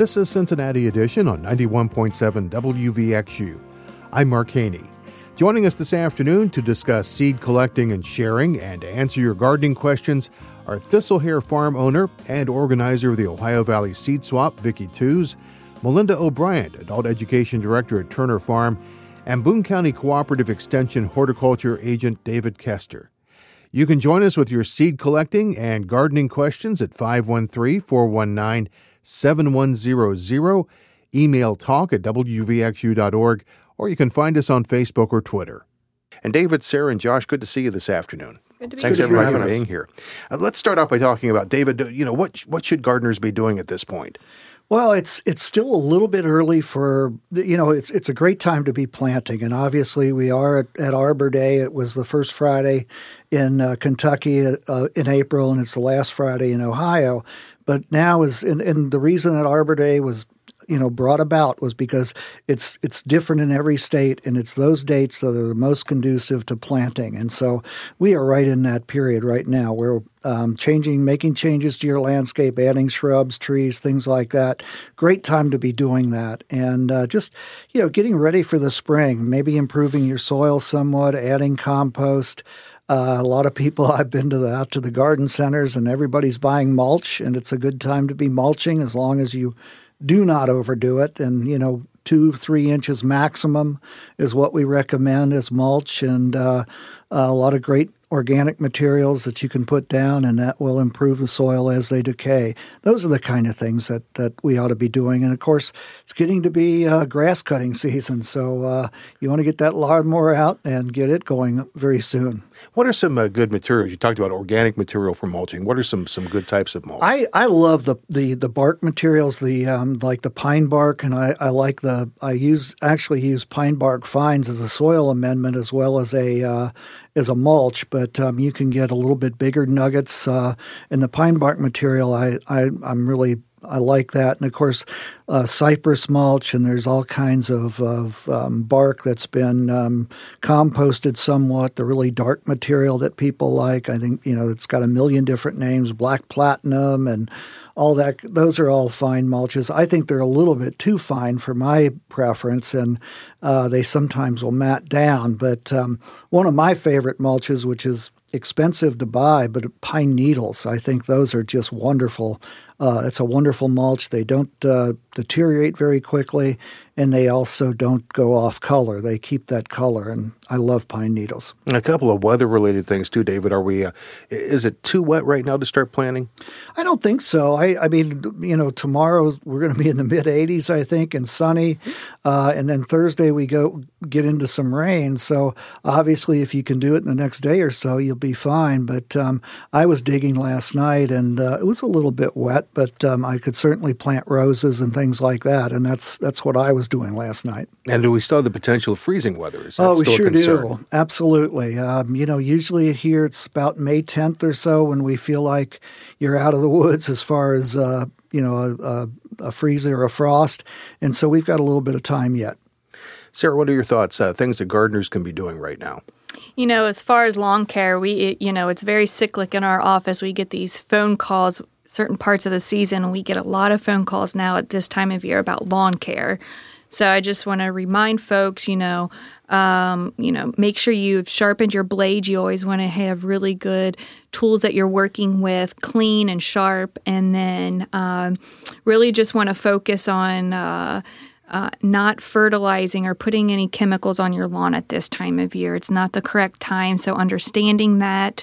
This is Cincinnati Edition on 91.7 WVXU. I'm Mark Haney. Joining us this afternoon to discuss seed collecting and sharing and to answer your gardening questions are Thistlehair Farm owner and organizer of the Ohio Valley Seed Swap, Vicki Tews, Melinda O'Brien, Adult Education Director at Turner Farm, and Boone County Cooperative Extension Horticulture Agent David Kester. You can join us with your seed collecting and gardening questions at 513-419-7100, email talk@wvxu.org, or you can find us on Facebook or Twitter. And David, Sarah, and Josh, good to see you this afternoon. Good to be Thanks here. everybody for being here. Let's start off by talking about, David, what should gardeners be doing at this point? Well, it's still a little bit early for, it's a great time to be planting. And obviously we are at Arbor Day. It was the first Friday in Kentucky in April, and it's the last Friday in Ohio. But now and the reason that Arbor Day was brought about was because it's different in every state, and it's those dates that are the most conducive to planting. And so we are right in that period right now. We're making changes to your landscape, adding shrubs, trees, things like that. Great time to be doing that. And just getting ready for the spring, maybe improving your soil somewhat, adding compost. A lot of people, I've been out to the garden centers, and everybody's buying mulch, and it's a good time to be mulching as long as you do not overdo it. And, 2-3 inches maximum is what we recommend as mulch, and a lot of great organic materials that you can put down, and that will improve the soil as they decay. Those are the kind of things that we ought to be doing. And, of course, it's getting to be grass cutting season, so you want to get that lawnmower out and get it going very soon. What are some good materials? You talked about organic material for mulching. What are some good types of mulch? I love the bark materials, like the pine bark, and I actually use pine bark fines as a soil amendment as well as a mulch, but you can get a little bit bigger nuggets in the pine bark material. I like that. And, of course, cypress mulch, and there's all kinds of bark that's been composted somewhat, the really dark material that people like. I think, it's got a million different names, black platinum and all that. Those are all fine mulches. I think they're a little bit too fine for my preference, and they sometimes will mat down. But one of my favorite mulches, which is expensive to buy, but pine needles, I think those are just wonderful. It's a wonderful mulch. They don't deteriorate very quickly, and they also don't go off color. They keep that color, and I love pine needles. A couple of weather-related things too, David. Is it too wet right now to start planting? I don't think so. I mean, tomorrow we're going to be in the mid-80s, I think, and sunny, and then Thursday we get into some rain. So obviously, if you can do it in the next day or so, you'll be fine. But I was digging last night, and it was a little bit wet, but I could certainly plant roses and things like that, and that's what I was doing last night. And do we still have the potential of freezing weather? Is that we still sure a concern? do. Absolutely. Usually here it's about May 10th or so when we feel like you're out of the woods as far as a freeze or a frost, and so we've got a little bit of time yet. Sarah, what are your thoughts? Things that gardeners can be doing right now? As far as lawn care, it's very cyclic in our office. We get these phone calls certain parts of the season, and we get a lot of phone calls now at this time of year about lawn care. So I just want to remind folks, make sure you've sharpened your blade. You always want to have really good tools that you're working with, clean and sharp, and then really just want to focus on not fertilizing or putting any chemicals on your lawn at this time of year. It's not the correct time, so understanding that.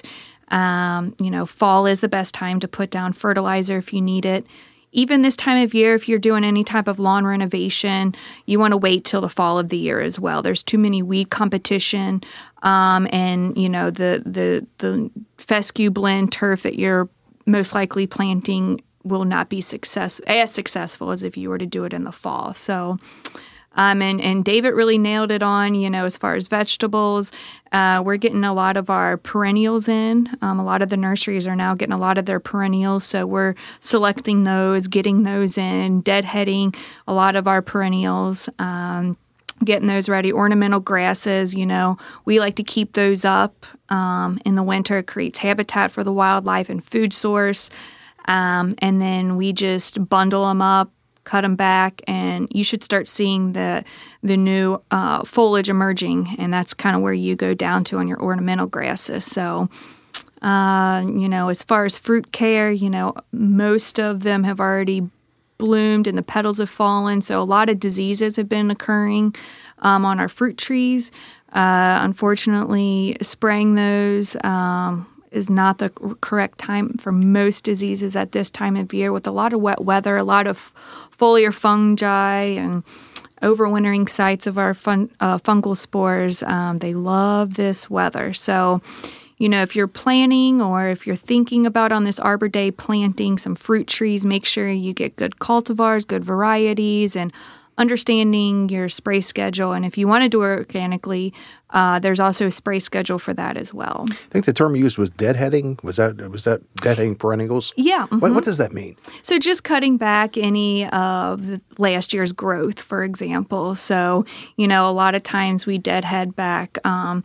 Fall is the best time to put down fertilizer if you need it. Even this time of year, if you're doing any type of lawn renovation, you want to wait till the fall of the year as well. There's too many weed competition, and the fescue blend turf that you're most likely planting will not be as successful as if you were to do it in the fall. So. And David really nailed it on, as far as vegetables. We're getting a lot of our perennials in. A lot of the nurseries are now getting a lot of their perennials, so we're selecting those, getting those in, deadheading a lot of our perennials, getting those ready. Ornamental grasses, we like to keep those up in the winter. It creates habitat for the wildlife and food source. And then we just bundle them up, cut them back, and you should start seeing the new foliage emerging, and that's kind of where you go down to on your ornamental grasses. So, as far as fruit care, most of them have already bloomed and the petals have fallen, so a lot of diseases have been occurring on our fruit trees. Unfortunately, spraying those is not the correct time for most diseases at this time of year. With a lot of wet weather, a lot of foliar fungi and overwintering sites of our fungal spores, they love this weather. So, if you're planning or if you're thinking about on this Arbor Day planting some fruit trees, make sure you get good cultivars, good varieties, and understanding your spray schedule. And if you want to do it organically, there's also a spray schedule for that as well. I think the term used was deadheading. Was that deadheading perennials? Yeah. Mm-hmm. What does that mean? So just cutting back any of last year's growth, for example. So, a lot of times we deadhead back, our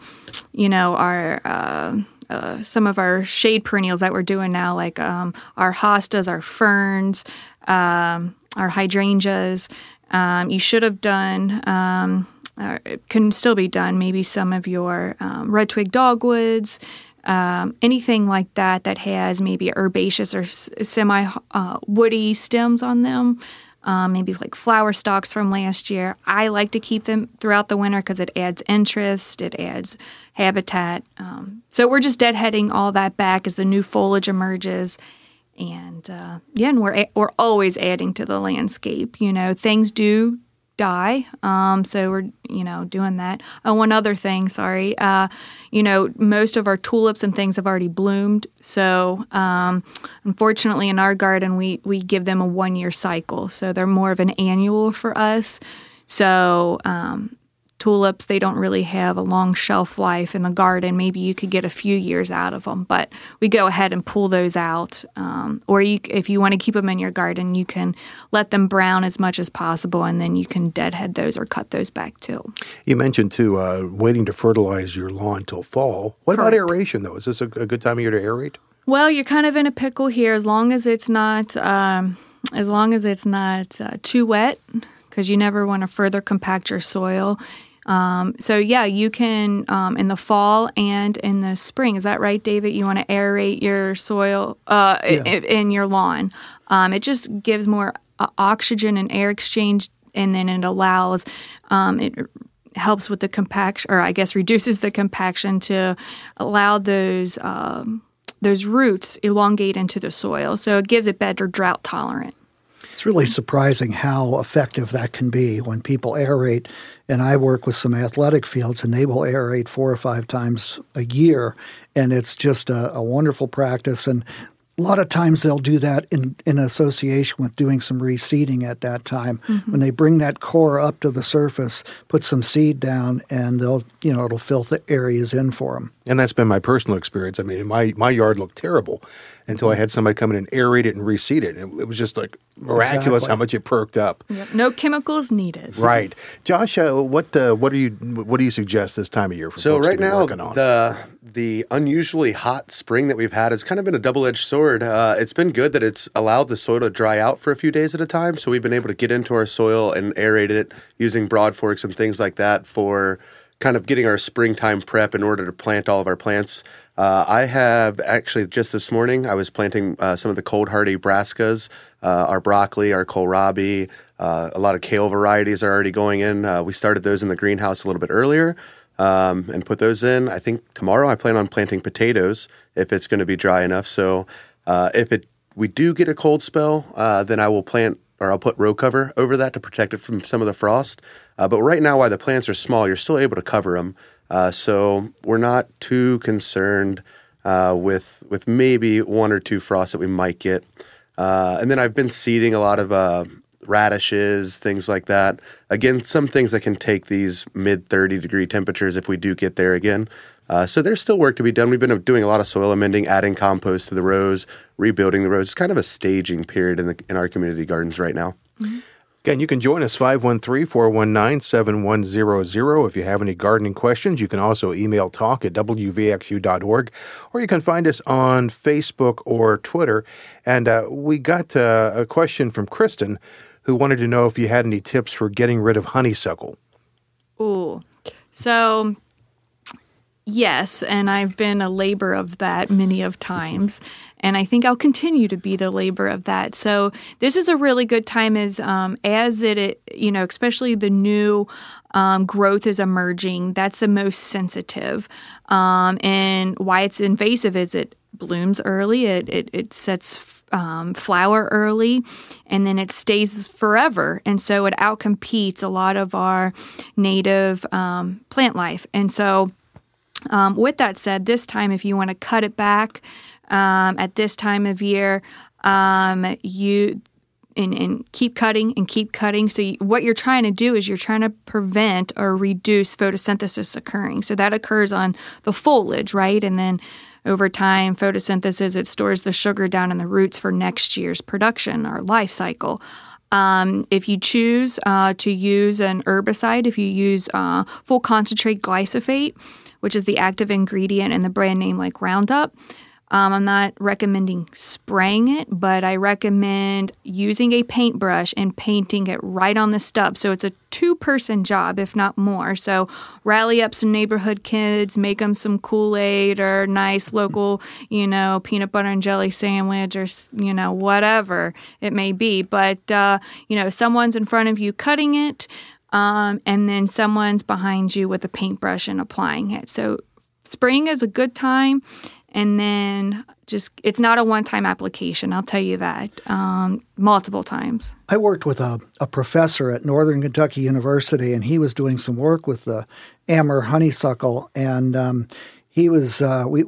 some of our shade perennials that we're doing now, like our hostas, our ferns, our hydrangeas. You should have done, it can still be done, maybe some of your red twig dogwoods, anything like that has maybe herbaceous or semi-woody stems on them, maybe like flower stalks from last year. I like to keep them throughout the winter because it adds interest, it adds habitat. So we're just deadheading all that back as the new foliage emerges. And and we're always adding to the landscape. Things do die, so we're doing that. Oh, one other thing, sorry. Most of our tulips and things have already bloomed. So unfortunately, in our garden, we give them a 1-year cycle. So they're more of an annual for us. So tulips, they don't really have a long shelf life in the garden. Maybe you could get a few years out of them, but we go ahead and pull those out. Or if you want to keep them in your garden, you can let them brown as much as possible, and then you can deadhead those or cut those back too. You mentioned too waiting to fertilize your lawn till fall. What Correct. About aeration though? Is this a good time of year to aerate? Well, you're kind of in a pickle here as long as it's not too wet, because you never want to further compact your soil. You can in the fall and in the spring. Is that right, David? You want to aerate your soil in your lawn. It just gives more oxygen and air exchange, and then it allows it helps with the compaction, or I guess reduces the compaction to allow those roots elongate into the soil. So it gives it better drought tolerant. It's really surprising how effective that can be when people aerate. And I work with some athletic fields, and they will aerate 4 or 5 times a year. And it's just a wonderful practice. And a lot of times they'll do that in association with doing some reseeding at that time. Mm-hmm. When they bring that core up to the surface, put some seed down, and it'll fill the areas in for them. And that's been my personal experience. I mean, my yard looked terrible until I had somebody come in and aerate it and reseed it. It was just like miraculous how much it perked up. Yep. No chemicals needed. Right, Josh. What do you suggest this time of year for folks to be working on? The unusually hot spring that we've had has kind of been a double-edged sword. It's been good that it's allowed the soil to dry out for a few days at a time, so we've been able to get into our soil and aerate it using broad forks and things like that for kind of getting our springtime prep in order to plant all of our plants. I have actually just this morning, I was planting some of the cold hardy brassicas, our broccoli, our kohlrabi, a lot of kale varieties are already going in. We started those in the greenhouse a little bit earlier and put those in. I think tomorrow I plan on planting potatoes if it's going to be dry enough. So we do get a cold spell, then I will I'll put row cover over that to protect it from some of the frost. But right now, while the plants are small, you're still able to cover them. So we're not too concerned with maybe 1 or 2 frosts that we might get. And then I've been seeding a lot of radishes, things like that. Again, some things that can take these mid-30-degree temperatures if we do get there again. So there's still work to be done. We've been doing a lot of soil amending, adding compost to the rows, rebuilding the rows. It's kind of a staging period in our community gardens right now. Mm-hmm. Again, you can join us 513-419-7100. If you have any gardening questions, you can also email talk@wvxu.org, or you can find us on Facebook or Twitter. And we got a question from Kristen, who wanted to know if you had any tips for getting rid of honeysuckle. Ooh. So, yes, and I've been a labor of that many of times, and I think I'll continue to be the labor of that. So this is a really good time as it especially the new growth is emerging. That's the most sensitive, and why it's invasive is it blooms early, it sets flower early, and then it stays forever. And so it outcompetes a lot of our native plant life. And so with that said, this time, if you want to cut it back at this time of year, you keep cutting and keep cutting. So what you're trying to do is you're trying to prevent or reduce photosynthesis occurring. So that occurs on the foliage, right? And then over time, photosynthesis, it stores the sugar down in the roots for next year's production or life cycle. If you choose to use an herbicide, if you use full concentrate glyphosate, which is the active ingredient in the brand name like Roundup, I'm not recommending spraying it, but I recommend using a paintbrush and painting it right on the stub. So it's a 2-person job, if not more. So rally up some neighborhood kids, make them some Kool-Aid or nice local, peanut butter and jelly sandwich or, whatever it may be. But, someone's in front of you cutting it, and then someone's behind you with a paintbrush and applying it. So spring is a good time. And then it's not a one-time application, I'll tell you that, multiple times. I worked with a professor at Northern Kentucky University, and he was doing some work with the Amur honeysuckle, and he was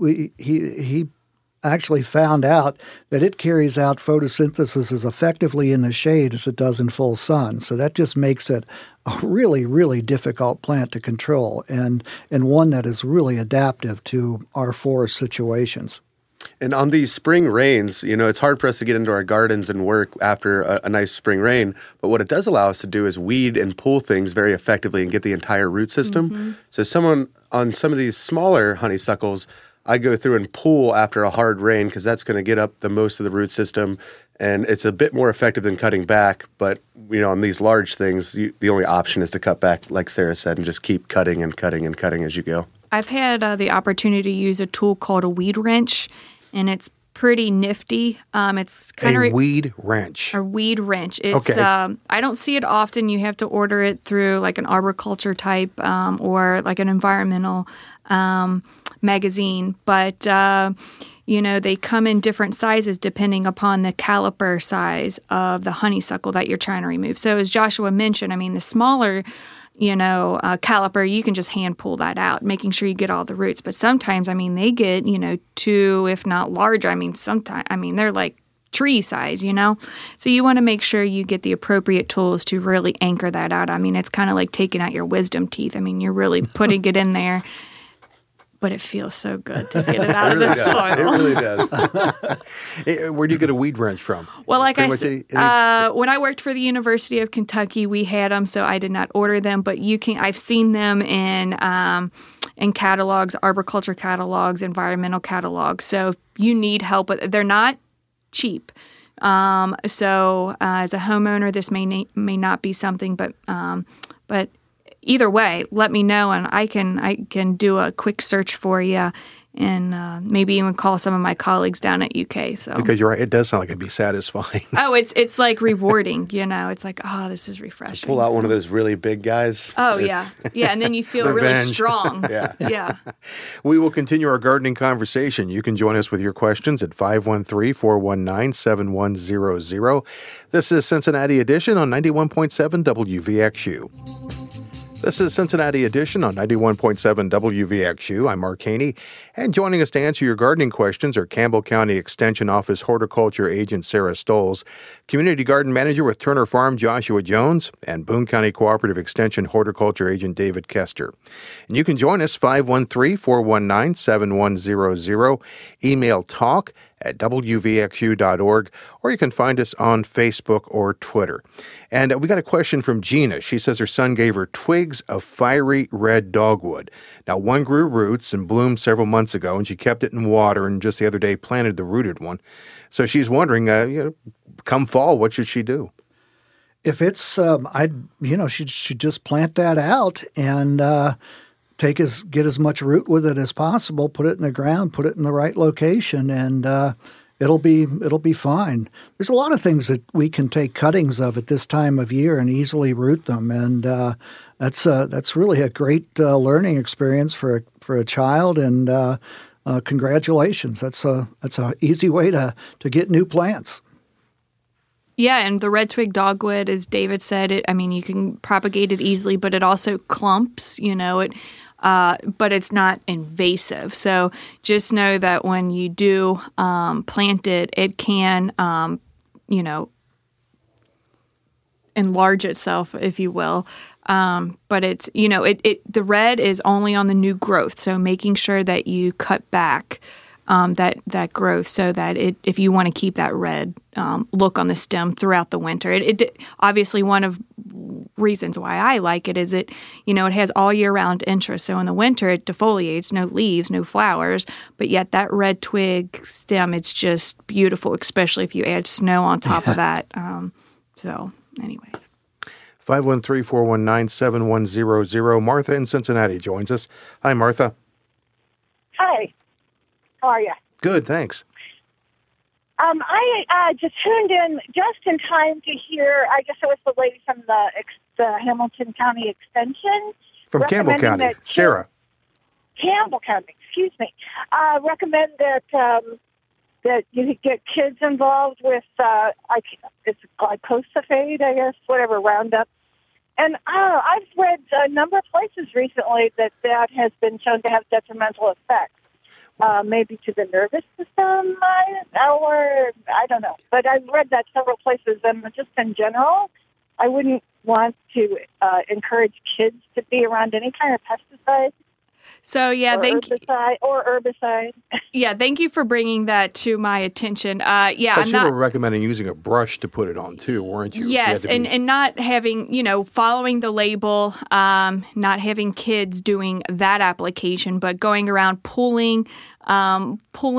he actually found out that it carries out photosynthesis as effectively in the shade as it does in full sun. So that just makes it a really, really difficult plant to control and one that is really adaptive to our forest situations. And on these spring rains, it's hard for us to get into our gardens and work after a nice spring rain. But what it does allow us to do is weed and pull things very effectively and get the entire root system. Mm-hmm. So on some of these smaller honeysuckles, I go through and pull after a hard rain because that's going to get up the most of the root system. And it's a bit more effective than cutting back. But, on these large things, the only option is to cut back, like Sarah said, and just keep cutting and cutting and cutting as you go. I've had the opportunity to use a tool called a weed wrench, and it's pretty nifty. It's kind of weed wrench. A weed wrench. It's okay. I don't see it often. You have to order it through like an arboriculture type or like an environmental magazine, but they come in different sizes depending upon the caliper size of the honeysuckle that you're trying to remove. So as Joshua mentioned, the smaller caliper, you can just hand pull that out, making sure you get all the roots. But sometimes, they get 2, if not larger. Sometimes, they're like tree size, So you want to make sure you get the appropriate tools to really anchor that out. It's kind of like taking out your wisdom teeth. You're really putting it in there. But it feels so good to get it out of the soil. It really does. Where do you get a weed wrench from? Well, like I said, when I worked for the University of Kentucky, we had them, so I did not order them. But I've seen them in catalogs, arboriculture catalogs, environmental catalogs. So if you need help with, they're not cheap. So as a homeowner, this may not be something, but either way, let me know, and I can do a quick search for you, and maybe even call some of my colleagues down at UK. So because you're right, it does sound like it'd be satisfying. Oh, it's like rewarding. It's like, oh, this is refreshing. Pull out one of those really big guys. Oh yeah, and then you feel really strong. Yeah. We will continue our gardening conversation. You can join us with your questions at 513-419-7100. This is Cincinnati Edition on 91.7 WVXU. This is Cincinnati Edition on 91.7 WVXU. I'm Mark Haney, and joining us to answer your gardening questions are Campbell County Extension Office Horticulture Agent Sarah Stoles, Community Garden Manager with Turner Farm Joshua Jones, and Boone County Cooperative Extension Horticulture Agent David Kester. And you can join us 513-419-7100, email talk@wvxu.org, or you can find us on Facebook or Twitter. And we got a question from Gina. She says her son gave her twigs of fiery red dogwood. Now, one grew roots and bloomed several months ago, and she kept it in water and just the other day planted the rooted one. So she's wondering, come fall, what should she do? If it's, she should just plant that out and get as much root with it as possible. Put it in the ground, put it in the right location, and it'll be fine. There's a lot of things that we can take cuttings of at this time of year and easily root them, and that's really a great learning experience for a child. And congratulations, that's a easy way to get new plants. Yeah, and the red twig dogwood, as David said, you can propagate it easily, but it also clumps, but it's not invasive. So just know that when you do plant it, it can, enlarge itself, if you will. But it's, the red is only on the new growth. So making sure that you cut back that growth so that if you want to keep that red look on the stem throughout the winter. It obviously, one of reasons why I like it is it has all year round interest. So in the winter it defoliates, no leaves, no flowers, but yet that red twig stem, it's just beautiful, especially if you add snow on top of that. So anyways. 513-419-7100. Martha in Cincinnati joins us. Hi, Martha. Hi. How are you? Good, thanks. I just tuned in just in time to hear, I guess it was the lady from the Hamilton County Extension. From Campbell County, Sarah. Campbell County, excuse me. Recommend that you get kids involved with, it's glyphosate, I guess, whatever, Roundup. And I've read a number of places recently that has been shown to have detrimental effects. Maybe to the nervous system, or I don't know. But I've read that several places, and just in general, I wouldn't want to encourage kids to be around any kind of pesticide. So yeah, herbicide. Yeah, thank you for bringing that to my attention. But you were recommending using a brush to put it on too, weren't you? Yes, and not having, following the label, not having kids doing that application, but going around pulling out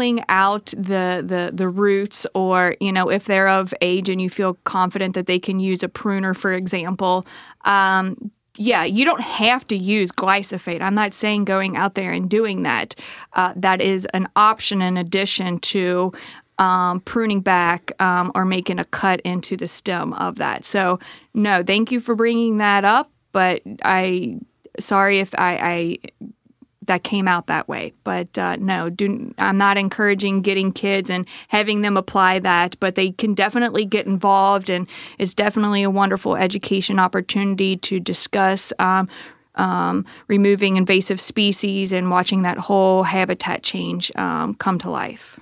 the roots, or if they're of age and you feel confident that they can use a pruner, for example. Yeah, you don't have to use glyphosate. I'm not saying going out there and doing that. That is an option in addition to pruning back or making a cut into the stem of that. So, no, thank you for bringing that up, but sorry if I that came out that way. But no, I'm not encouraging getting kids and having them apply that, but they can definitely get involved, and it's definitely a wonderful education opportunity to discuss removing invasive species and watching that whole habitat change come to life.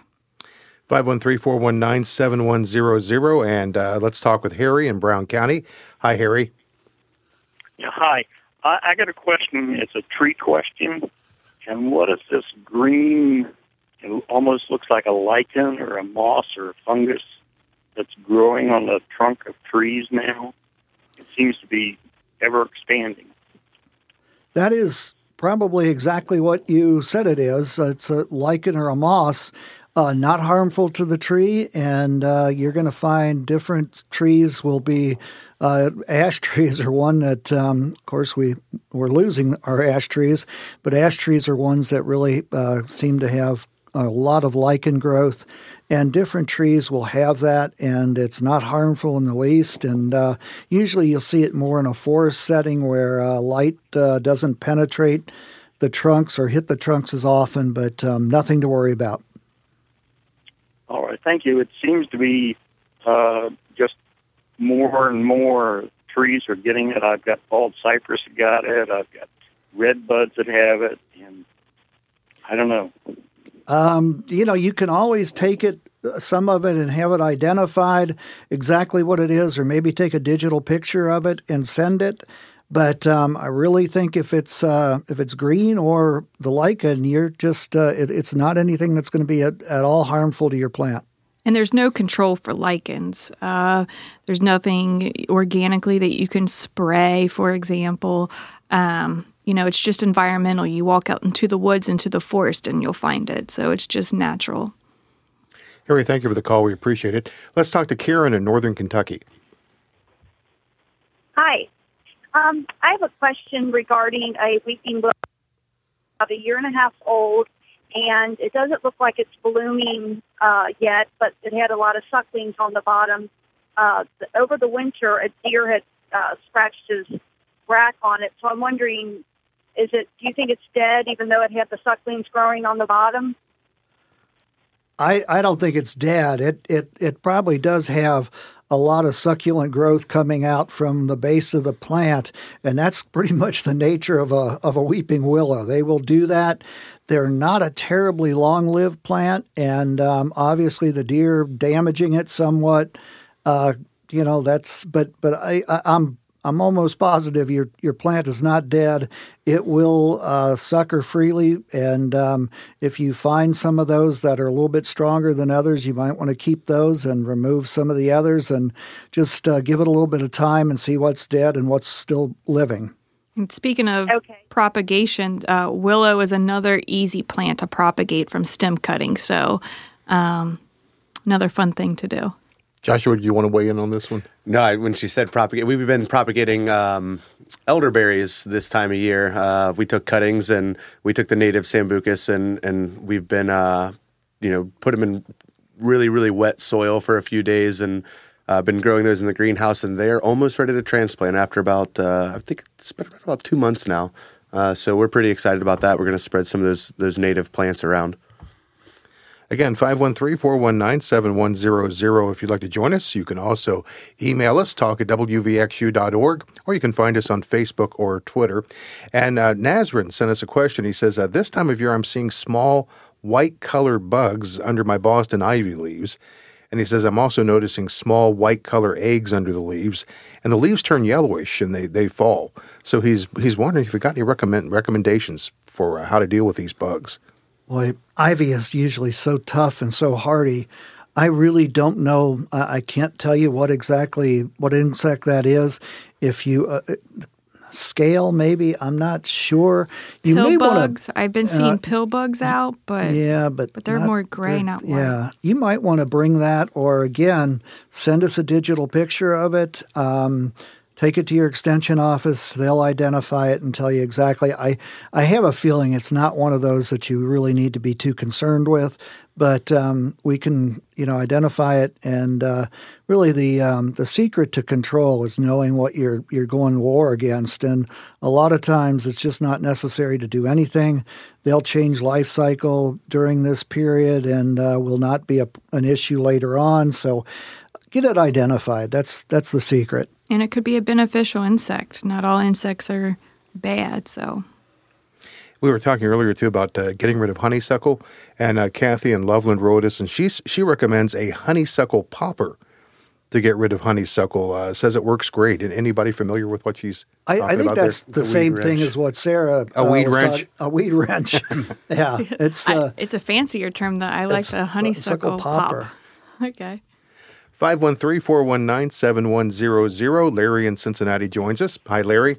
513-419-7100, and let's talk with Harry in Brown County. Hi, Harry. Yeah, hi. I got a question. It's a tree question. And what is this green, it almost looks like a lichen or a moss or a fungus that's growing on the trunk of trees now? It seems to be ever expanding. That is probably exactly what you said it is. It's a lichen or a moss, not harmful to the tree, and you're going to find different trees will be ash trees are one that, of course, we're losing our ash trees, but ash trees are ones that really seem to have a lot of lichen growth, and different trees will have that, and it's not harmful in the least. And usually you'll see it more in a forest setting where light doesn't penetrate the trunks or hit the trunks as often, but nothing to worry about. All right, thank you. It seems to be just more and more trees are getting it. I've got bald cypress that got it. I've got red buds that have it, and I don't know. You can always take it, some of it, and have it identified exactly what it is, or maybe take a digital picture of it and send it. But I really think if it's green or the lichen, you're just it's not anything that's going to be at all harmful to your plant. And there's no control for lichens. There's nothing organically that you can spray, for example. It's just environmental. You walk out into the woods, into the forest, and you'll find it. So it's just natural. Harry, thank you for the call. We appreciate it. Let's talk to Karen in Northern Kentucky. Hi. I have a question regarding a weeping willow about a year and a half old, and it doesn't look like it's blooming yet, but it had a lot of sucklings on the bottom. Over the winter, a deer had scratched his rack on it, so I'm wondering, do you think it's dead even though it had the sucklings growing on the bottom? I don't think it's dead. It probably does have a lot of succulent growth coming out from the base of the plant, and that's pretty much the nature of a weeping willow. They will do that. They're not a terribly long-lived plant, and obviously the deer damaging it somewhat. I'm almost positive your plant is not dead. It will sucker freely, and if you find some of those that are a little bit stronger than others, you might want to keep those and remove some of the others and just give it a little bit of time and see what's dead and what's still living. And speaking of propagation, willow is another easy plant to propagate from stem cutting, so another fun thing to do. Joshua, do you want to weigh in on this one? No, when she said propagate, we've been propagating elderberries this time of year. We took cuttings and we took the native Sambucus and we've been, put them in really, really wet soil for a few days and been growing those in the greenhouse, and they're almost ready to transplant after about, I think it's been about 2 months now. So we're pretty excited about that. We're going to spread some of those native plants around. Again, 513-419-7100. If you'd like to join us, you can also email us, talk@wvxu.org, or you can find us on Facebook or Twitter. And Nazrin sent us a question. He says, this time of year I'm seeing small white-colored bugs under my Boston ivy leaves. And he says, I'm also noticing small white-color eggs under the leaves, and the leaves turn yellowish and they fall. So he's wondering if you've got any recommendations for how to deal with these bugs. Boy, ivy is usually so tough and so hardy. I really don't know. I can't tell you what insect that is. If you scale, maybe, I'm not sure. You pill may bugs. Wanna, I've been seeing pill bugs out, but they're more gray, not white. Yeah, you might want to bring that, or again, send us a digital picture of it. Take it to your extension office. They'll identify it and tell you exactly. I have a feeling it's not one of those that you really need to be too concerned with, but we can, identify it. And really, the secret to control is knowing what you're going to war against. And a lot of times, it's just not necessary to do anything. They'll change life cycle during this period, and will not be an issue later on. So get it identified. That's the secret. And it could be a beneficial insect. Not all insects are bad, so. We were talking earlier, too, about getting rid of honeysuckle, and Kathy in Loveland wrote us, and she recommends a honeysuckle popper to get rid of honeysuckle. Says it works great. And anybody familiar with what she's talking about? I think that's the same thing as what Sarah a weed wrench. A weed wrench. Yeah, it's a fancier term that I like. The honeysuckle popper. Okay. 513-419-7100. Larry in Cincinnati joins us. Hi, Larry.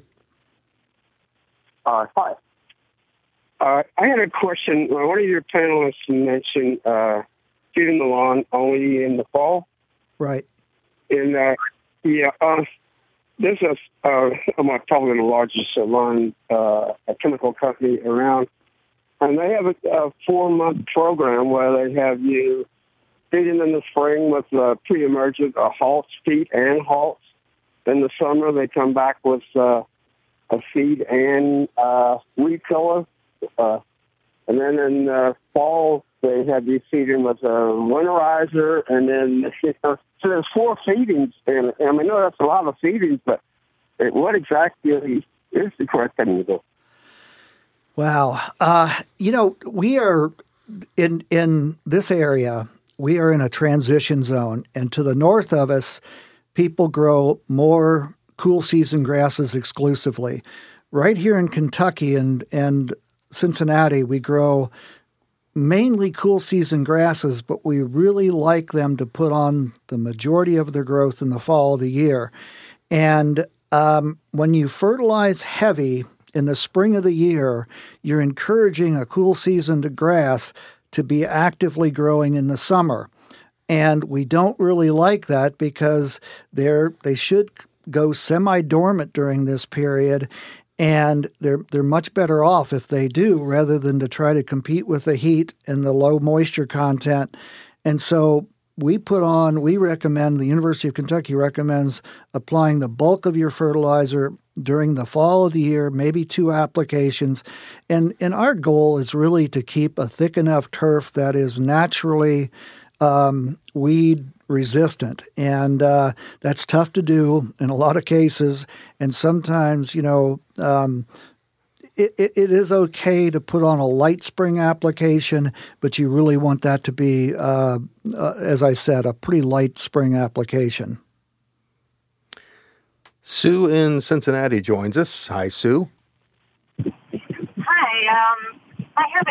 Hi. I had a question. One of your panelists mentioned feeding the lawn only in the fall. Right. And this is probably the largest lawn chemical company around, and they have a 4-month program where they have you feeding in the spring with pre-emergent halts, feed and halts. In the summer, they come back with a feed and weed killer. And then in fall, they have you feeding with a winterizer. And then so there's 4 feedings. And I know that's a lot of feedings, but what exactly is the correct thing to do? Wow. We are in this area. We are in a transition zone, and to the north of us, people grow more cool season grasses exclusively. Right here in Kentucky and Cincinnati, we grow mainly cool season grasses, but we really like them to put on the majority of their growth in the fall of the year. And when you fertilize heavy in the spring of the year, you're encouraging a cool seasoned grass to be actively growing in the summer. And we don't really like that because they should go semi-dormant during this period, and they're much better off if they do, rather than to try to compete with the heat and the low moisture content. And so the University of Kentucky recommends applying the bulk of your fertilizer during the fall of the year, maybe 2 applications. And our goal is really to keep a thick enough turf that is naturally weed resistant. And that's tough to do in a lot of cases. And sometimes, it is okay to put on a light spring application, but you really want that to be, as I said, a pretty light spring application. Sue in Cincinnati joins us. Hi, Sue. Hi. I have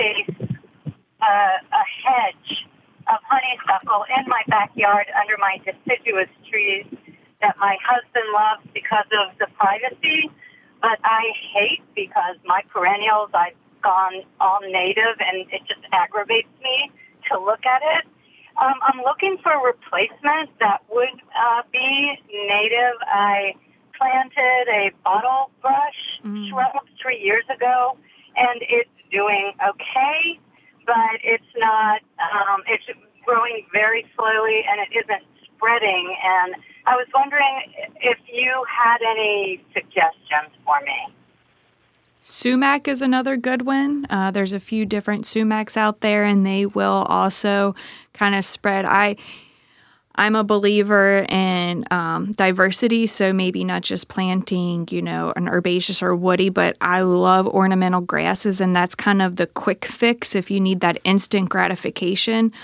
a hedge of honeysuckle in my backyard under my deciduous trees that my husband loves because of the privacy. But I hate because my perennials, I've gone all native, and it just aggravates me to look at it. I'm looking for a replacement that would be native. I planted a bottle brush shrub 3 years ago, and it's doing okay, but it's not, it's growing very slowly, and it isn't spreading. And I was wondering if you had any suggestions for me. Sumac is another good one. There's a few different sumacs out there, and they will also kind of spread. I'm a believer in diversity, so maybe not just planting, an herbaceous or woody, but I love ornamental grasses, and that's kind of the quick fix if you need that instant gratification.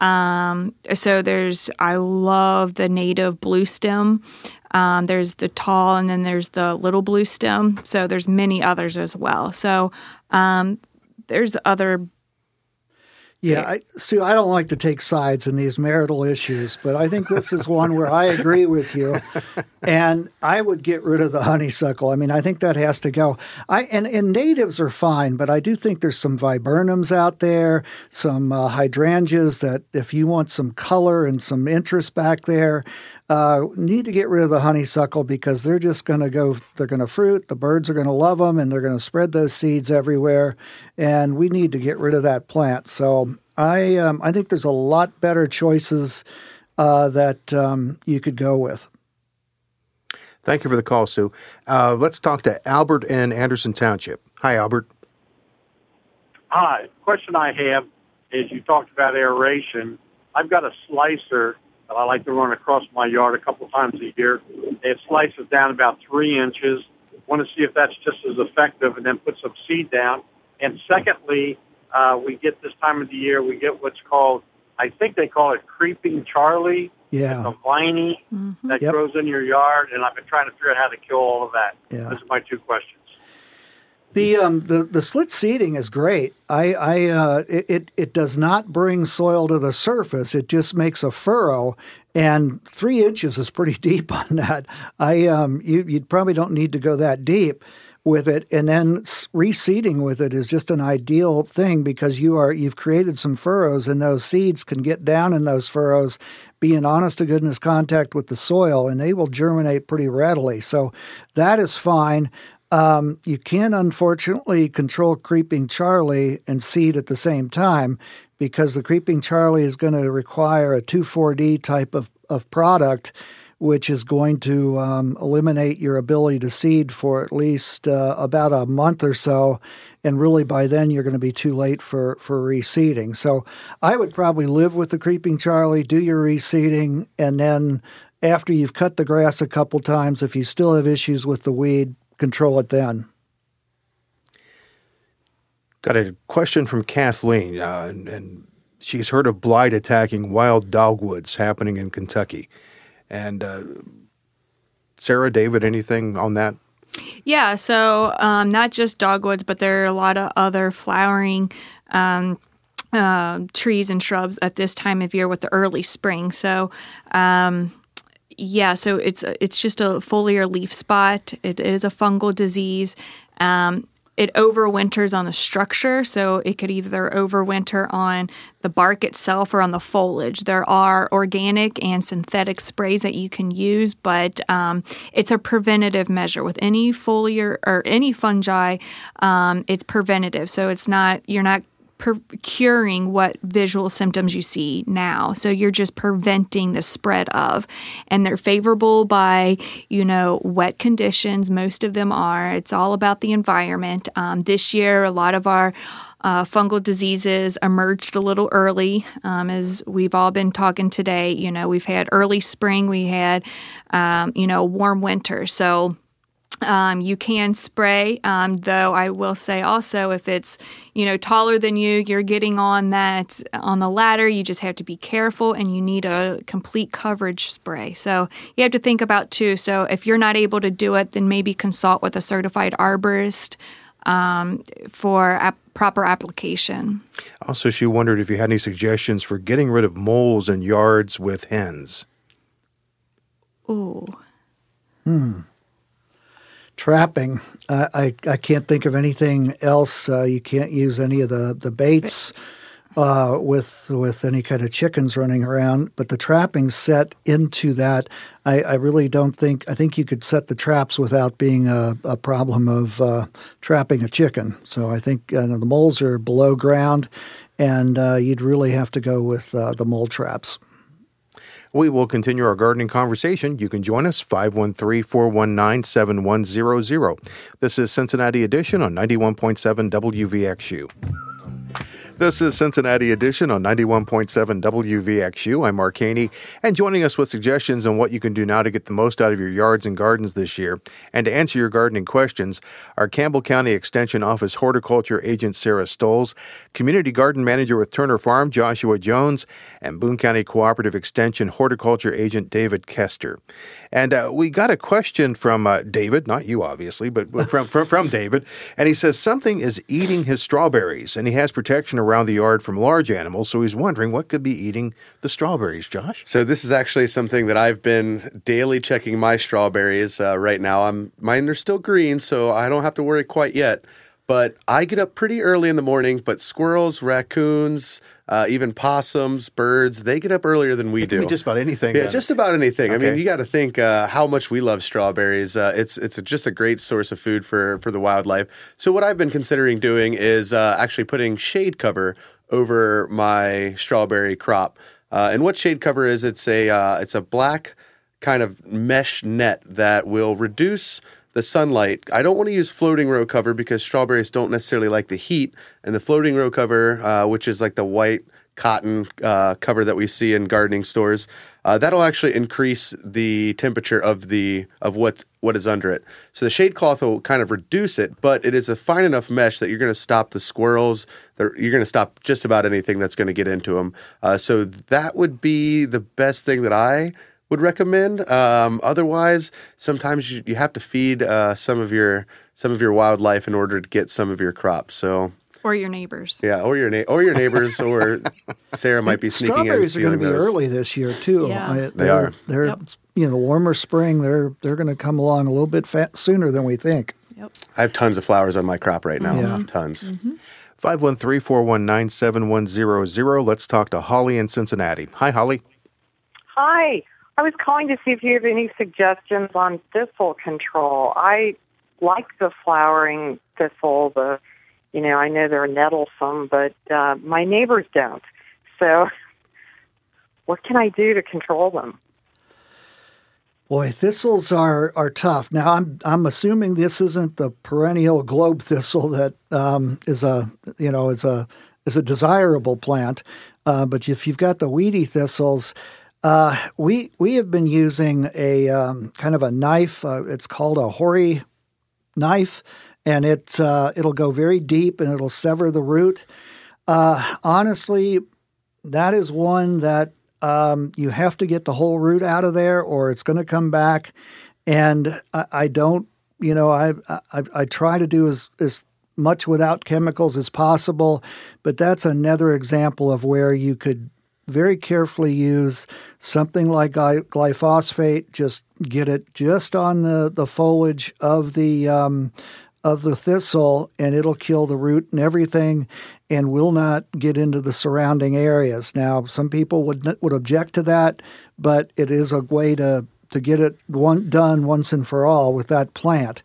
So I love the native blue stem. There's the tall, and then there's the little blue stem. So there's many others as well. So there's other. Yeah, Sue, I don't like to take sides in these marital issues, but I think this is one where I agree with you. And I would get rid of the honeysuckle. I mean, I think that has to go. And natives are fine, but I do think there's some viburnums out there, some hydrangeas that if you want some color and some interest back there, need to get rid of the honeysuckle because they're just going to go, they're going to fruit, the birds are going to love them, and they're going to spread those seeds everywhere. And we need to get rid of that plant. So I think there's a lot better choices that you could go with. Thank you for the call, Sue. Let's talk to Albert in Anderson Township. Hi, Albert. Hi. Question I have is you talked about aeration. I've got a slicer that I like to run across my yard a couple times a year. It slices down about 3 inches. Want to see if that's just as effective, and then put some seed down. And secondly, we get this time of the year, we get what's called, I think they call it creeping Charlie. Yeah. It's a viney that grows in your yard, and I've been trying to figure out how to kill all of that. Yeah. Those are my 2 questions. The slit seeding is great. It does not bring soil to the surface. It just makes a furrow, and 3 inches is pretty deep on that. You probably don't need to go that deep with it, and then reseeding with it is just an ideal thing because you've created some furrows, and those seeds can get down in those furrows, be in honest to goodness contact with the soil, and they will germinate pretty readily. So that is fine. You can unfortunately control Creeping Charlie and seed at the same time because the Creeping Charlie is going to require a 2,4-D type of product, which is going to eliminate your ability to seed for at least about a month or so. And really by then you're going to be too late for reseeding. So I would probably live with the Creeping Charlie, do your reseeding, and then after you've cut the grass a couple times, if you still have issues with the weed, control it then. Got a question from Kathleen, and she's heard of blight attacking wild dogwoods happening in Kentucky. And Sarah, David, anything on that? Yeah, so not just dogwoods, but there are a lot of other flowering trees and shrubs at this time of year with the early spring. So yeah, so it's just a foliar leaf spot. It is a fungal disease. it overwinters on the structure, so it could either overwinter on the bark itself or on the foliage. There are organic and synthetic sprays that you can use, but it's a preventative measure. With any foliar or any fungi, it's preventative, so you're not curing what visual symptoms you see now. So you're just preventing the spread of. And they're favorable by, wet conditions. Most of them are. It's all about the environment. This year, a lot of our fungal diseases emerged a little early, as we've all been talking today. We've had early spring. We had, warm winter. So you can spray, though I will say also if it's, taller than you're getting on the ladder, you just have to be careful and you need a complete coverage spray. So you have to think about too. So if you're not able to do it, then maybe consult with a certified arborist for proper application. Also, she wondered if you had any suggestions for getting rid of moles in yards with hens. Ooh. Trapping. I can't think of anything else. You can't use any of the baits with any kind of chickens running around. But the trapping set into that, I really don't think. I think you could set the traps without being a problem of trapping a chicken. So I think the moles are below ground, and you'd really have to go with the mole traps. We will continue our gardening conversation. You can join us, 513-419-7100. This is Cincinnati Edition on 91.7 WVXU. This is Cincinnati Edition on 91.7 WVXU. I'm Mark Haney, and joining us with suggestions on what you can do now to get the most out of your yards and gardens this year, and to answer your gardening questions, are Campbell County Extension Office Horticulture Agent Sarah Stoles, Community Garden Manager with Turner Farm Joshua Jones, and Boone County Cooperative Extension Horticulture Agent David Kester. And we got a question from David, not you obviously, but from David, and he says something is eating his strawberries, and he has protection around the yard from large animals, so he's wondering what could be eating the strawberries, Josh? So this is actually something that I've been daily checking my strawberries right now. Mine are still green, so I don't have to worry quite yet. But I get up pretty early in the morning, but squirrels, raccoons, even possums, birds, they get up earlier than we do. Just about anything. Yeah, just about anything. Okay. I mean, you got to think how much we love strawberries. It's just a great source of food for the wildlife. So what I've been considering doing is actually putting shade cover over my strawberry crop. And what shade cover is, it's a black kind of mesh net that will reduce the sunlight. I don't want to use floating row cover because strawberries don't necessarily like the heat. And the floating row cover, which is like the white cotton cover that we see in gardening stores, that'll actually increase the temperature of what is under it. So the shade cloth will kind of reduce it, but it is a fine enough mesh that you're going to stop the squirrels. You're going to stop just about anything that's going to get into them. So that would be the best thing that I would recommend. Otherwise, sometimes you have to feed some of your wildlife in order to get some of your crops. So, or your neighbors. Yeah, or your neighbors, or Sarah might be sneaking in and stealing those. Strawberries are going to be early this year too. Yeah. They are. They're Yep. the warmer spring. They're going to come along a little bit sooner than we think. Yep. I have tons of flowers on my crop right now. Yeah. Tons. Mm-hmm. 513-419-7100. Let's talk to Holly in Cincinnati. Hi, Holly. Hi. I was calling to see if you have any suggestions on thistle control. I like the flowering thistle. I know they're nettlesome, but my neighbors don't. So what can I do to control them? Boy, thistles are tough. Now, I'm assuming this isn't the perennial globe thistle that is a desirable plant. But if you've got the weedy thistles, we have been using a kind of a knife. It's called a Hori knife, and it'll go very deep and it'll sever the root. Honestly, that is one that you have to get the whole root out of there, or it's going to come back. And I don't, I try to do as much without chemicals as possible, but that's another example of where you could very carefully use something like glyphosate. Just get it just on the foliage of the of the thistle, and it'll kill the root and everything and will not get into the surrounding areas. Now, some people would object to that, but it is a way to get it done once and for all with that plant.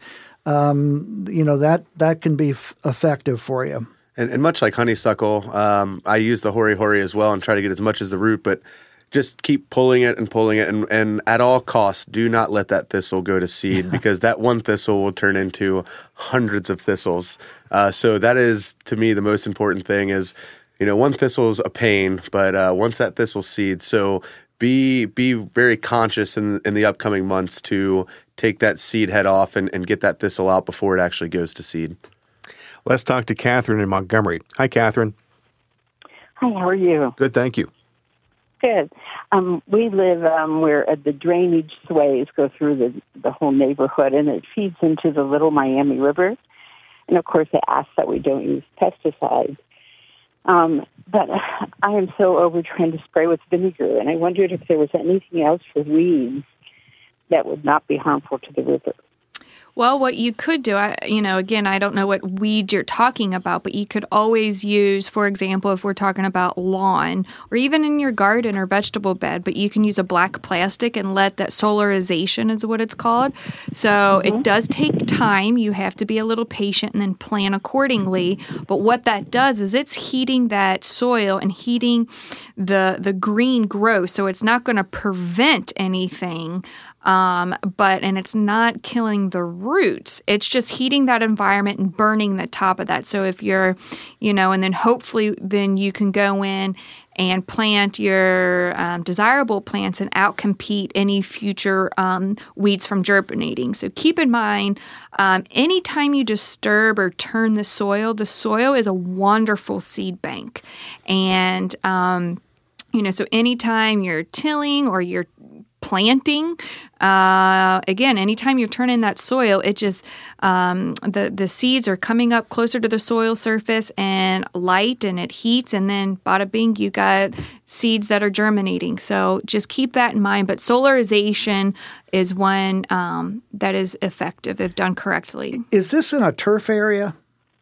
That can be effective for you. And much like honeysuckle, I use the hori hori as well and try to get as much as the root, but just keep pulling it, and at all costs, do not let that thistle go to seed because that one thistle will turn into hundreds of thistles. So that is, to me, the most important thing is, one thistle is a pain, but once that thistle seeds, so be very conscious in the upcoming months to take that seed head off and get that thistle out before it actually goes to seed. Let's talk to Catherine in Montgomery. Hi, Catherine. Hi, how are you? Good, thank you. Good. We live where the drainage sways go through the whole neighborhood, and it feeds into the Little Miami River. And, of course, they ask that we don't use pesticides. But I am so over trying to spray with vinegar, and I wondered if there was anything else for weeds that would not be harmful to the river. Well, what you could do, again, I don't know what weeds you're talking about, but you could always use, for example, if we're talking about lawn or even in your garden or vegetable bed, but you can use a black plastic and let that solarization is what it's called. So It does take time. You have to be a little patient and then plan accordingly. But what that does is it's heating that soil and heating the green growth. So it's not going to prevent anything. And it's not killing the roots. It's just heating that environment and burning the top of that. So if you're, and then hopefully then you can go in and plant your desirable plants and outcompete any future weeds from germinating. So keep in mind, anytime you disturb or turn the soil is a wonderful seed bank. And, so anytime you're tilling or you're planting, again, anytime you're turning that soil, it just the seeds are coming up closer to the soil surface and light, and it heats, and then bada bing, you got seeds that are germinating. So just keep that in mind. But solarization is one that is effective if done correctly. Is this in a turf area?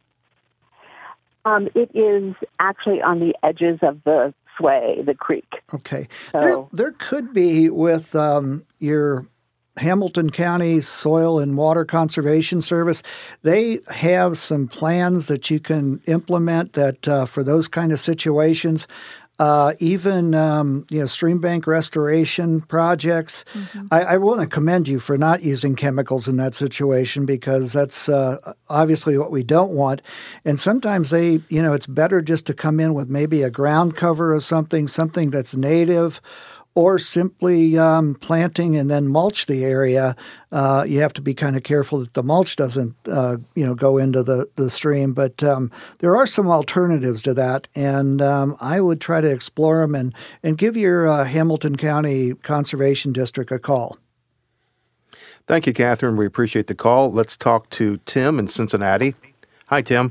It is actually on the edges of the sway, the creek. Okay. So, there could be with your Hamilton County Soil and Water Conservation Service, they have some plans that you can implement that for those kind of situations. Even stream bank restoration projects. Mm-hmm. I want to commend you for not using chemicals in that situation because that's obviously what we don't want. And sometimes it's better just to come in with maybe a ground cover of something that's native, or simply planting and then mulch the area. You have to be kind of careful that the mulch doesn't, go into the stream. But there are some alternatives to that, and I would try to explore them and give your Hamilton County Conservation District a call. Thank you, Catherine. We appreciate the call. Let's talk to Tim in Cincinnati. Hi, Tim.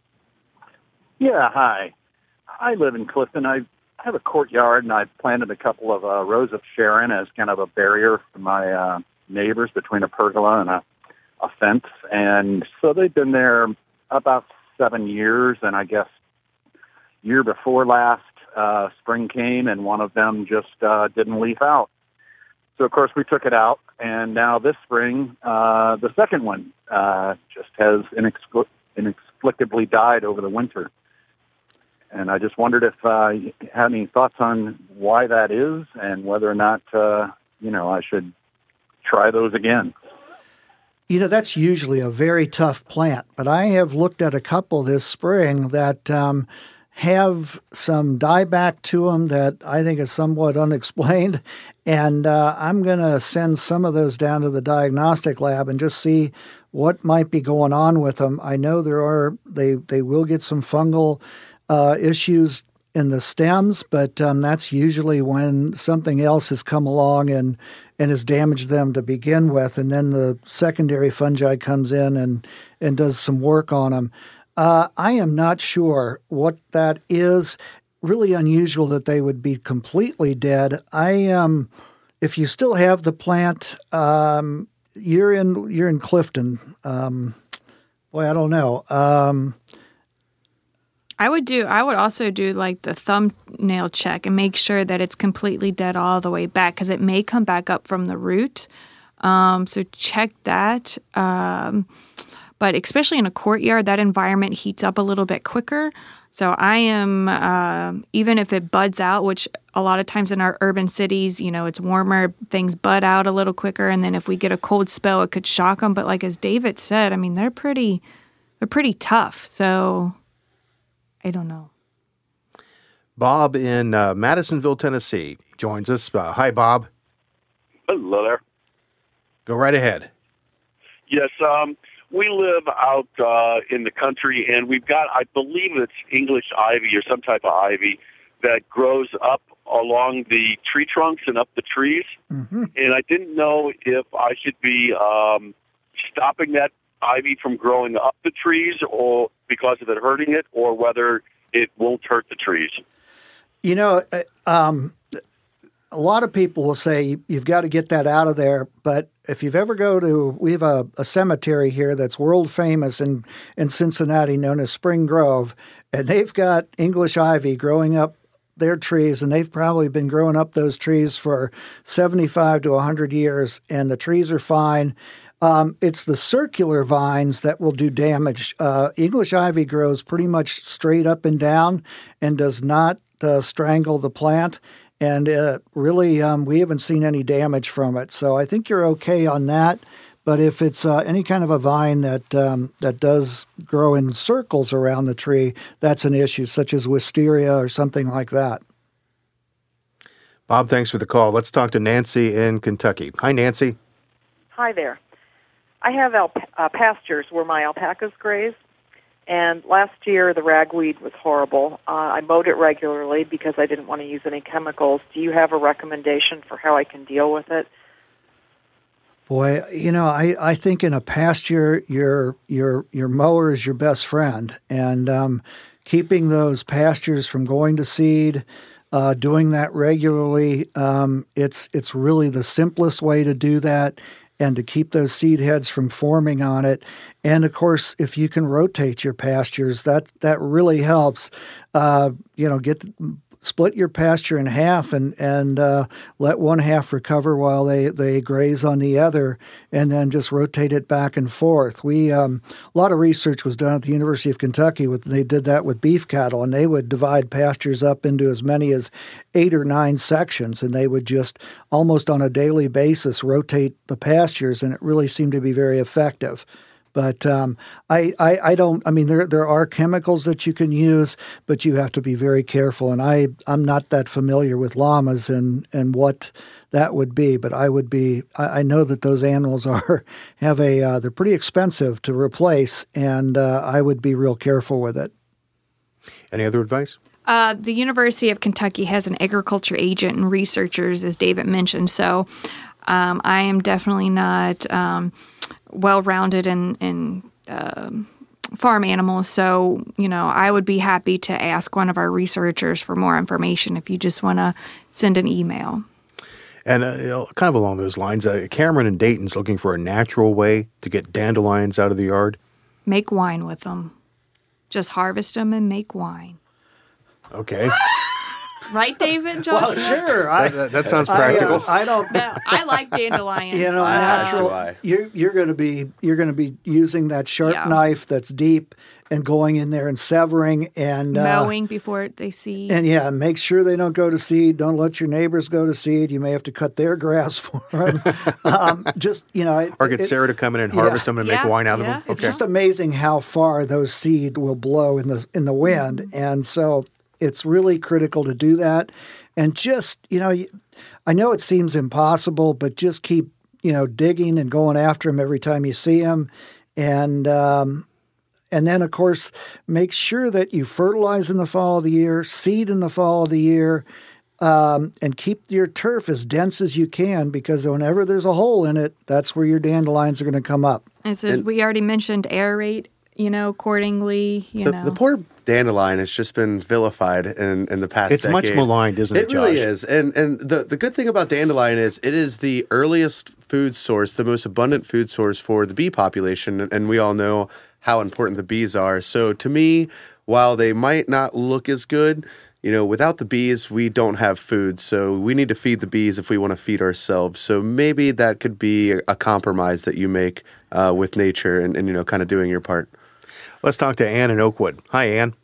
Yeah, hi. I live in Clifton. I have a courtyard, and I planted a couple of rows of Sharon as kind of a barrier for my neighbors between a pergola and a fence. And so they've been there about 7 years, and I guess year before last, spring came, and one of them just didn't leaf out. So, of course, we took it out, and now this spring, the second one just has inexplicably died over the winter. And I just wondered if you had any thoughts on why that is and whether or not, I should try those again. That's usually a very tough plant, but I have looked at a couple this spring that have some dieback to them that I think is somewhat unexplained, and I'm going to send some of those down to the diagnostic lab and just see what might be going on with them. I know they will get some fungal issues in the stems, but that's usually when something else has come along and has damaged them to begin with, and then the secondary fungi comes in and does some work on them. I am not sure what that is. Really unusual that they would be completely dead. If you still have the plant, you're in Clifton. Boy, I don't know. I would also do like the thumbnail check and make sure that it's completely dead all the way back, because it may come back up from the root. So check that. But especially in a courtyard, that environment heats up a little bit quicker. So I am, even if it buds out, which a lot of times in our urban cities, it's warmer, things bud out a little quicker. And then if we get a cold spell, it could shock them. But like as David said, I mean, they're pretty tough. So I don't know. Bob in Madisonville, Tennessee joins us. Hi, Bob. Hello there. Go right ahead. Yes, we live out in the country, and we've got, I believe it's English ivy or some type of ivy that grows up along the tree trunks and up the trees. Mm-hmm. And I didn't know if I should be stopping that ivy from growing up the trees or because of it hurting it, or whether it won't hurt the trees. A lot of people will say you've got to get that out of there, but if you've ever we have a cemetery here that's world famous in Cincinnati known as Spring Grove, and they've got English ivy growing up their trees, and they've probably been growing up those trees for 75 to 100 years, and the trees are fine. It's the circular vines that will do damage. English ivy grows pretty much straight up and down and does not strangle the plant. And really, we haven't seen any damage from it. So I think you're okay on that. But if it's any kind of a vine that does grow in circles around the tree, that's an issue, such as wisteria or something like that. Bob, thanks for the call. Let's talk to Nancy in Kentucky. Hi, Nancy. Hi there. I have pastures where my alpacas graze. And last year, the ragweed was horrible. I mowed it regularly because I didn't want to use any chemicals. Do you have a recommendation for how I can deal with it? Boy, I think in a pasture, your mower is your best friend. And keeping those pastures from going to seed, doing that regularly, it's really the simplest way to do that, and to keep those seed heads from forming on it. And of course, if you can rotate your pastures, that really helps. Split your pasture in half and let one half recover while they graze on the other, and then just rotate it back and forth. A lot of research was done at the University of Kentucky. They did that with beef cattle, and they would divide pastures up into as many as 8 or 9 sections, and they would just almost on a daily basis rotate the pastures, and it really seemed to be very effective. But there are chemicals that you can use, but you have to be very careful. And I'm not that familiar with llamas and what that would be, but I know that those animals they're pretty expensive to replace, and I would be real careful with it. Any other advice? The University of Kentucky has an agriculture agent and researchers, as David mentioned. So I am definitely not well-rounded in farm animals. So, I would be happy to ask one of our researchers for more information if you just want to send an email. And kind of along those lines, Cameron in Dayton's looking for a natural way to get dandelions out of the yard. Make wine with them. Just harvest them and make wine. Okay. Right, David, Joshua? Well, sure. That sounds practical. I like dandelions. Natural. You're going to be using that sharp knife that's deep and going in there and severing and mowing before they seed. And make sure they don't go to seed. Don't let your neighbors go to seed. You may have to cut their grass for them. Or get Sarah to come in and harvest them and make wine out of them. It's just amazing how far those seed will blow in the wind, and so it's really critical to do that. And just, I know it seems impossible, but just keep, digging and going after them every time you see them. And then, of course, make sure that you fertilize in the fall of the year, seed in the fall of the year, and keep your turf as dense as you can, because whenever there's a hole in it, that's where your dandelions are going to come up. And so we already mentioned aerate, accordingly. The poor dandelion has just been vilified in the past decade. It's much maligned, isn't it, Josh? It really is. And the good thing about dandelion is it is the earliest food source, the most abundant food source for the bee population. And we all know how important the bees are. So to me, while they might not look as good, without the bees, we don't have food. So we need to feed the bees if we want to feed ourselves. So maybe that could be a compromise that you make with nature and kind of doing your part. Let's talk to Ann in Oakwood. Hi, Ann.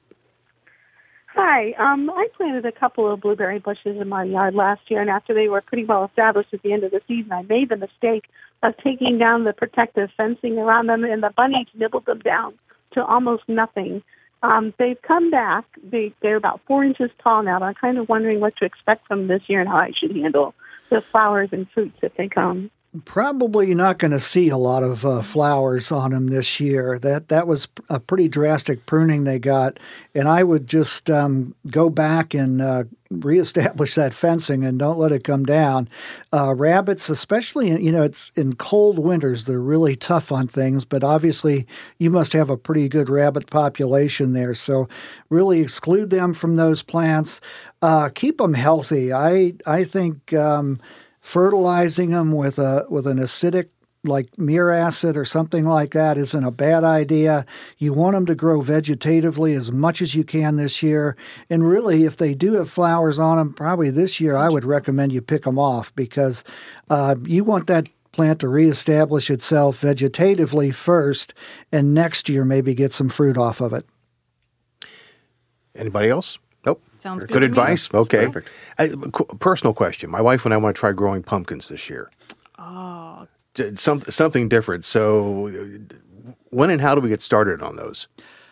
Hi. I planted a couple of blueberry bushes in my yard last year, and after they were pretty well established at the end of the season, I made the mistake of taking down the protective fencing around them, and the bunnies nibbled them down to almost nothing. They've come back. They're about 4 inches tall now, but I'm kind of wondering what to expect from this year and how I should handle the flowers and fruits if they come. Probably not going to see a lot of flowers on them this year. That was a pretty drastic pruning they got, and I would just go back and reestablish that fencing and don't let it come down. Rabbits, especially, it's in cold winters, they're really tough on things, but obviously you must have a pretty good rabbit population there, so really exclude them from those plants. Keep them healthy. I think fertilizing them with an acidic like mere acid or something like that isn't a bad idea. You want them to grow vegetatively as much as you can this year. And really, if they do have flowers on them, probably this year I would recommend you pick them off because you want that plant to reestablish itself vegetatively first, and next year maybe get some fruit off of it. Anybody else? Nope. Sounds good. Good advice. Okay. Perfect. Personal question. My wife and I want to try growing pumpkins this year. Oh. Something different. So when and how do we get started on those?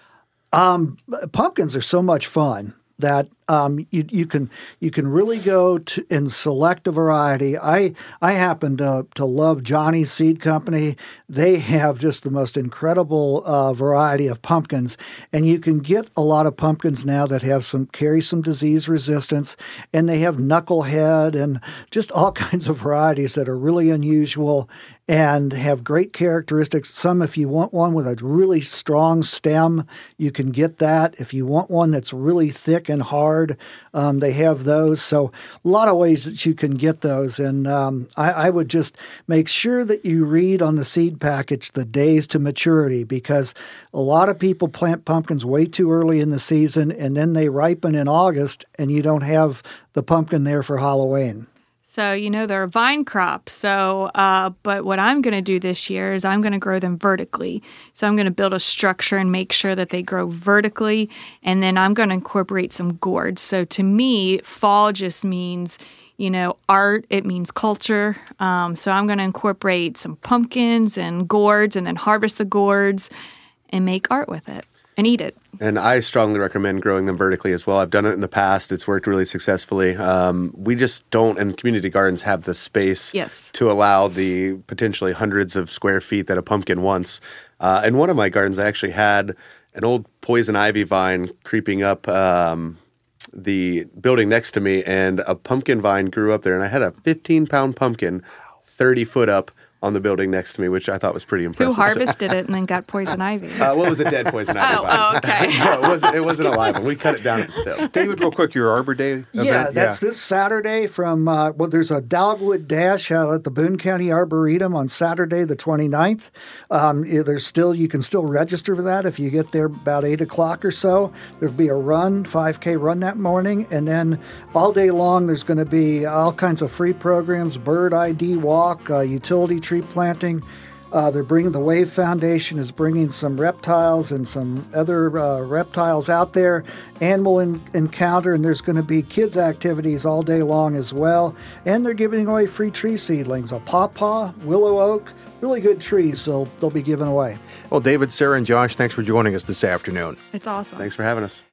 Pumpkins are so much fun that you can really go to and select a variety. I happen to love Johnny's Seed Company. They have just the most incredible variety of pumpkins, and you can get a lot of pumpkins now that carry some disease resistance, and they have knucklehead and just all kinds of varieties that are really unusual and have great characteristics. Some, if you want one with a really strong stem, you can get that. If you want one that's really thick and hard, they have those. So a lot of ways that you can get those. And I would just make sure that you read on the seed package the days to maturity, because a lot of people plant pumpkins way too early in the season, and then they ripen in August, and you don't have the pumpkin there for Halloween. So, they're a vine crop. So, but what I'm going to do this year is I'm going to grow them vertically. So I'm going to build a structure and make sure that they grow vertically. And then I'm going to incorporate some gourds. So to me, fall just means, art. It means culture. So I'm going to incorporate some pumpkins and gourds and then harvest the gourds and make art with it and eat it. And I strongly recommend growing them vertically as well. I've done it in the past. It's worked really successfully. We just don't, and community gardens have the space to allow the potentially hundreds of square feet that a pumpkin wants. In one of my gardens, I actually had an old poison ivy vine creeping up the building next to me, and a pumpkin vine grew up there. And I had a 15-pound pumpkin 30 foot up on the building next to me, which I thought was pretty impressive. Who harvested it and then got poison ivy? Well, it was a dead poison ivy vine. Oh, okay. No, it wasn't a live one. We cut it down at the still. David, real quick, your Arbor Day event? Yeah, that's this Saturday from, there's a Dogwood Dash out at the Boone County Arboretum on Saturday the 29th. You can still register for that if you get there about 8 o'clock or so. There'll be a 5K run that morning, and then all day long there's going to be all kinds of free programs, bird ID walk, utility tree planting. The Wave Foundation is bringing some reptiles and some other reptiles out there, animal encounter, and there's going to be kids' activities all day long as well. And they're giving away free tree seedlings, a pawpaw, willow oak, really good trees they'll be giving away. Well, David, Sarah, and Josh, thanks for joining us this afternoon. It's awesome. Thanks for having us.